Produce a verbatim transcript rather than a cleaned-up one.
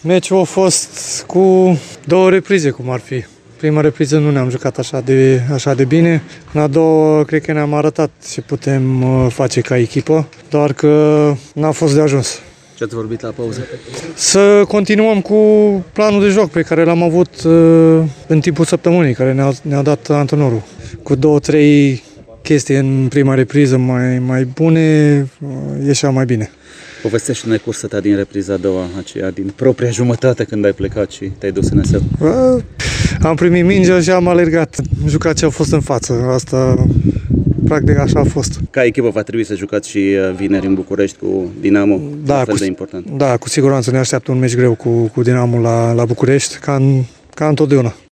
Meciul a fost cu două reprize, cum ar fi. Prima repriză nu ne-am jucat așa de, așa de bine. În a doua, cred că ne-am arătat ce putem face ca echipă, doar că n-a fost de ajuns. Ce ați vorbit la pauză? Să continuăm cu planul de joc pe care l-am avut în timpul săptămânii, care ne-a, ne-a dat antrenorul. Cu două, trei chestii în prima repriză mai, mai bune, ieșea mai bine. Povestește-ne cursa ta din repriza a doua, aceea din propria jumătate când ai plecat și te-ai dus în eseu. Am primit mingea și am alergat, am jucat ce a fost în față, asta practic așa a fost. Ca echipă va trebui să jucați și vineri în București cu Dinamo, da, un fel cu, de important. Da, cu siguranță ne așteaptă un meci greu cu, cu Dinamo la, la București, ca, în, ca întotdeauna.